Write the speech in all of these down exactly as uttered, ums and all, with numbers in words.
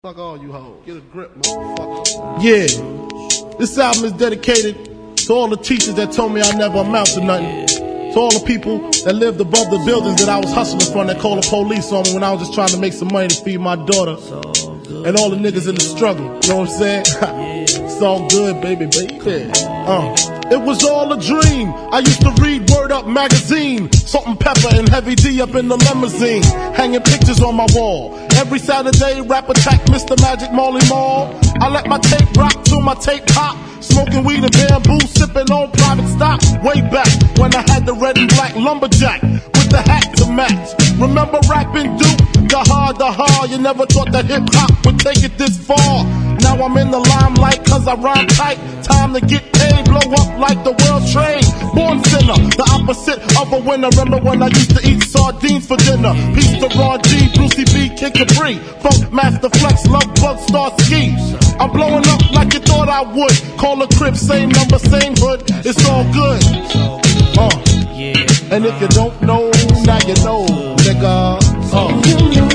Fuck all you hoes. Get a grip, motherfucker. Yeah. This album is dedicated to all the teachers that told me I never amount to nothing. To all the people that lived above the buildings that I was hustling from that called the police on me when I was just trying to make some money to feed my daughter. And all the niggas in the struggle. You know what I'm saying? It's all good, baby, baby. Uh. It was all a dream. I used to read Word Up magazine, Salt and Pepper and Heavy D up in the limousine, hanging pictures on my wall. Every Saturday, rap attack, Mister Magic Marley Marl. I let my tape rock till my tape pop, smoking weed and bamboo, sipping on private stock. Way back when I had the red and black lumberjack with the hat to match. Remember rapping Duke? The hard, the hard. You never thought that hip hop would take it this far. Now I'm in the limelight cause I rhyme tight. Time to get paid, blow up like the world trade. Born sinner, the opposite of a winner. Remember when I used to eat sardines for dinner? Peace to Ron G, Brucey B, Kid Capri, Funk Master Flex, Love Bug, Star Ski. I'm blowing up like you thought I would. Call a crib, same number, same hood. It's all good. Uh. And if you don't know, now you know, nigga. Uh.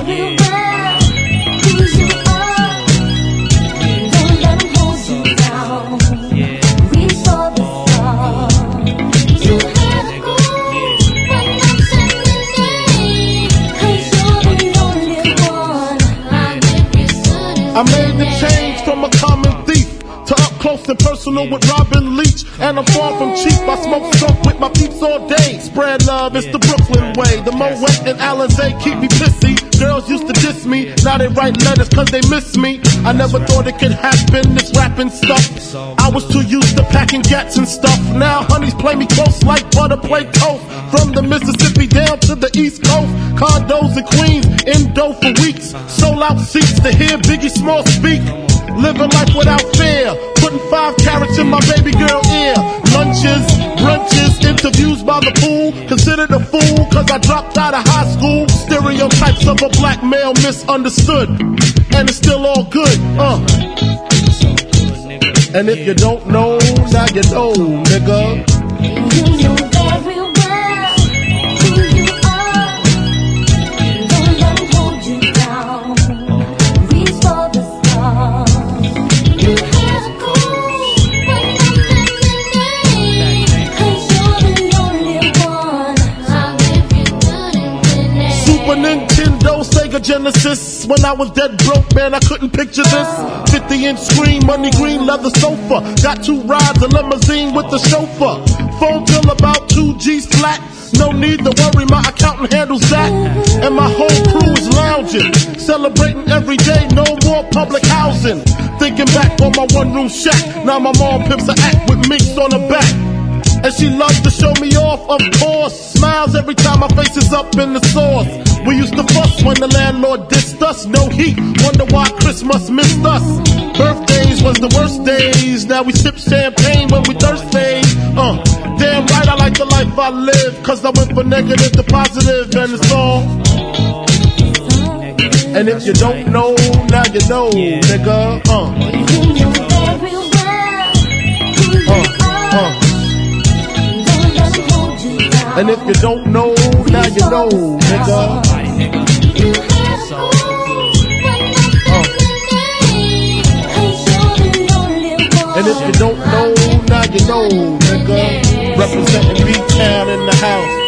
I made the change from a common thief to up close and personal with Robin Leach. And I'm far from cheap, I smoke skunk with my peeps all day. Spread love, it's the Brooklyn way. The Moet and Alizé keep me pissy. Girls used to diss me, now they write letters cause they miss me. I never thought it could happen, this rapping stuff. I was too used to packing gats and stuff. Now honeys play me close like butter play toast. From the Mississippi down to the East Coast, condos in Queens, in dough for weeks. Sold out seats to hear Biggie Small speak. Living life without fear, putting five carats in my baby girl ear. Lunches, brunches, interviews by the pool. Considered a fool cause I dropped out of high school. Stereotypes of a black male misunderstood, and it's still all good, uh. And if you don't know, now you know, nigga. You know very well who you are. Don't let them hold you down. Reach for the stars. You have a cool, but nothing in cause you're the only one. I'll give you good and good. Super Nintendo, Sega Genesis. When I was dead broke, man, I couldn't picture this. fifty inch screen, money green, leather sofa. Got two rides, a limousine with the chauffeur. Phone bill about two G's flat. No need to worry, my accountant handles that. And my whole crew is lounging, celebrating every day, no more public housing. Thinking back on my one room shack. Now my mom pimps a act with minks on her back. And she loves to show me off, of course. Smiles every time my face is up in the sauce. We used to fuss when the landlord dissed us. No heat, wonder why Christmas missed us. Birthdays was the worst days. Now we sip champagne when we thirsty. Uh, damn right I like the life I live, cause I went from negative to positive, and it's all. And if you don't know, now you know, nigga. Uh. Uh, uh. And if you don't know, now you know, nigga. Uh. And if you don't know, now you know, nigga. Representing B-Town in the house.